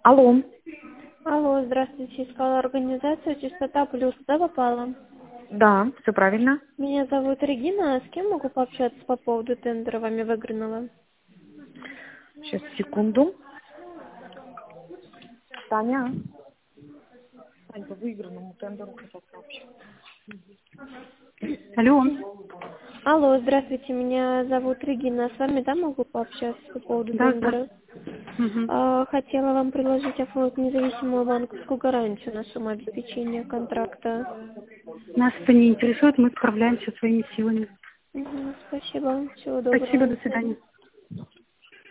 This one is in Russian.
Алло. Алло, здравствуйте, искала организацию «Чистота плюс», да, попала? Да, все правильно. Меня зовут Регина, а с кем могу пообщаться по поводу тендера вами выигранного? Сейчас, секунду. Таня. Тань, по выигранному тендеру хотят сообщить. Алло. Алло, здравствуйте, меня зовут Регина, с вами, да, могу пообщаться по поводу Да, да. тендера? Мгм. Хотела вам предложить оформить независимую банковскую гарантию на сумму обеспечения контракта. Нас это не интересует, мы справляемся своими силами. Спасибо, всего Спасибо, доброго. до свидания.